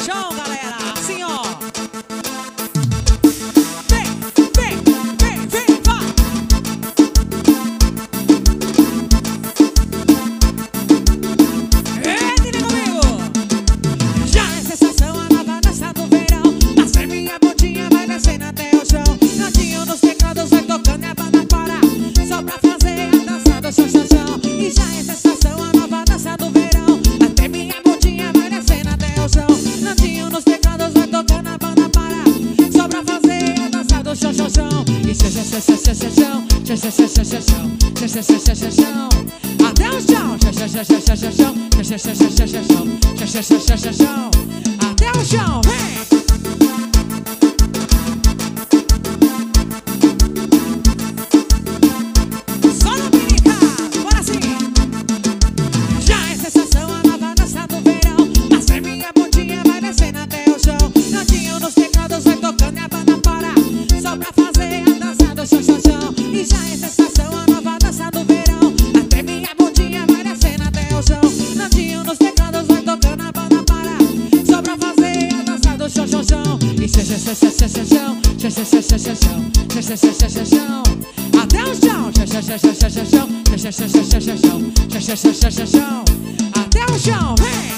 chão, galera. Assim, ó. Até o chão, até o chão, vem! Só no pinica, bora sim! Já é sensação a nova dança do verão. Nascer minha bundinha vai descendo até o chão. Nandinho nos teclados vai tocando e a banda para, só pra fazer a dança do chão, chão, chão. E já é sensação a nova dança do verão. Até minha bundinha vai descendo até o chão. Nandinho nos teclados vai tocando, a banda para, só pra fazer a dança do chão, chão, chão. E chão, chão, chão, chão, chão, chão, chão, chão, chão, chão, chão, chão, chão, até o chão, chão, chão, chão, chão, chão, chão, chão, chão, chão, chão, chão, chão, chão, chão, até o chão, vem!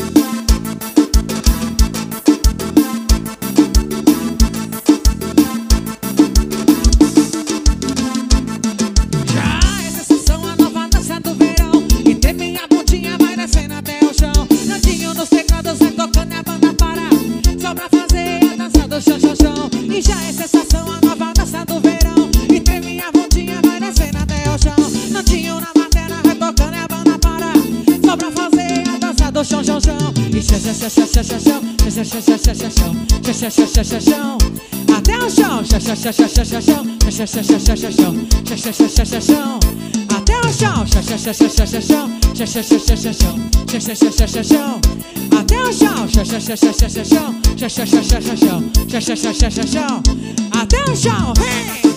Chão, chão, chão. E já é sensação a nova dança do verão. E tem minha bundinha vai descendo até o chão. Nandinho na madeira vai tocando e a banda para, só pra fazer a dança do chão, chão, chão. E chão, chão, chão, chão, chão, chão, chão, chão, chão, chão, chão, chão, chão, chão, chão, chão, até o chão, chão, chão, chão, chão, chão, chão, chão, chão, chão, chão, chão, chão, chão, chão, chão, chão, até o chão, chão, chão, chão, chão, chão, chão, chão, chão, chão, chão, chão, chão, chão, chão, chão, até o chão, chão, chão, chão, chão, chão, chão, chão, chão, chão, chão, chão, chão, chão, chão, chão, chão, chão, até o chão, vem!